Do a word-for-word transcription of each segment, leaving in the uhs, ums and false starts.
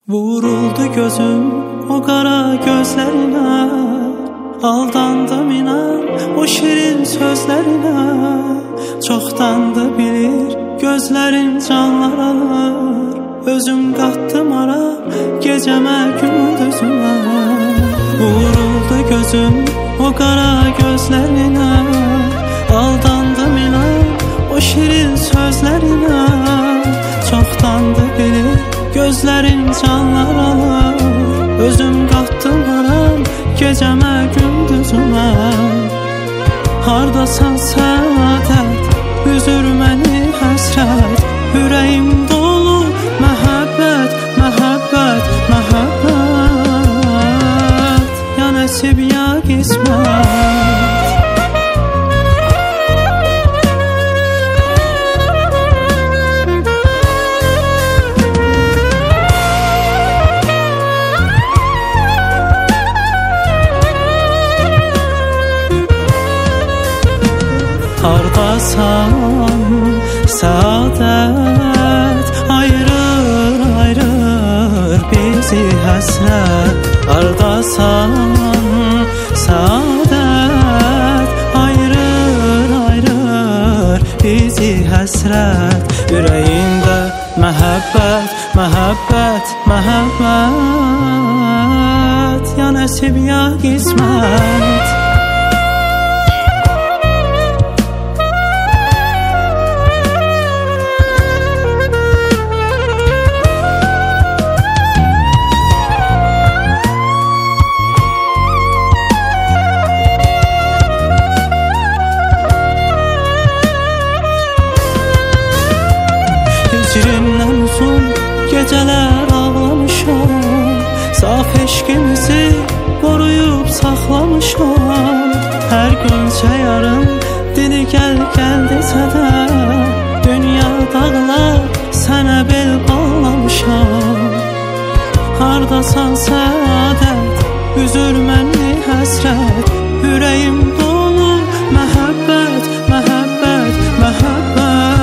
Vuruldu gözüm o kara gözlerine, aldandım inan o şirin sözlerine. Çoktandı bilir gözlerin canlar alır, özüm kattım ara geceme gündüzüme. Vuruldu gözüm o kara gözlerine, aldandım inan o şirin sözlerine. Çoktandı bilir gözlerin canlar alır, özüm kattım aram geceme gündüzüme. Hardasan saadet, üzür məni həsrət, ürəyim dolu məhəbbət, məhəbbət, məhəbbət. Ya nəsib ya qismət. Hardasan saadət, ayırır, ayırır bizi həsrət. Hardasan saadət, ayırır, ayırır bizi həsrət. Ürəyində məhəbbət, məhəbbət, məhəbbət. Ya nəsib ya qismət. Hicrimdən uzun gecələr ağlamışam, saf eşqimizi qoruyub saxlamışam. Hər gönçə yarım dili gəl gəl desə də, dünya dağlar sənə bel bağlamışam. Hardasan səadət, üzür məni həsrət, ürəyim dolu məhəbbət, məhəbbət, məhəbbət.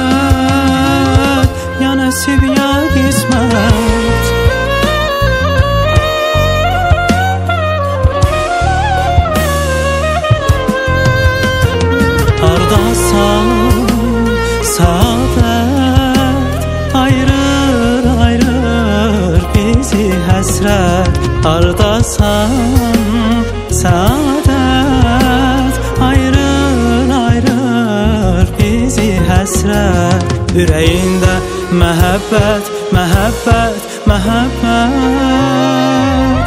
Ya nəsib ya qismət. Hardasan saadət, ayırır, ayırır bizi həsrət. Hardasan saadət, ayırır, ayırır bizi həsrət. Ürəyində məhəbbət, məhəbbət, məhəbbət.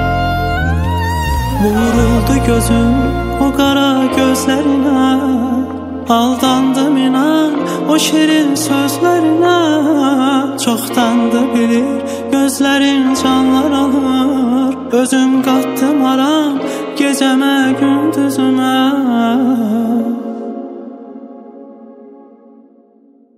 Vuruldu gözüm o qara gözlərinə, aldandım inan o şirin sözlərinə. Çoxdandı bilir gözlərin canlar alır, özüm qattım aram gecəmə gündüzümə.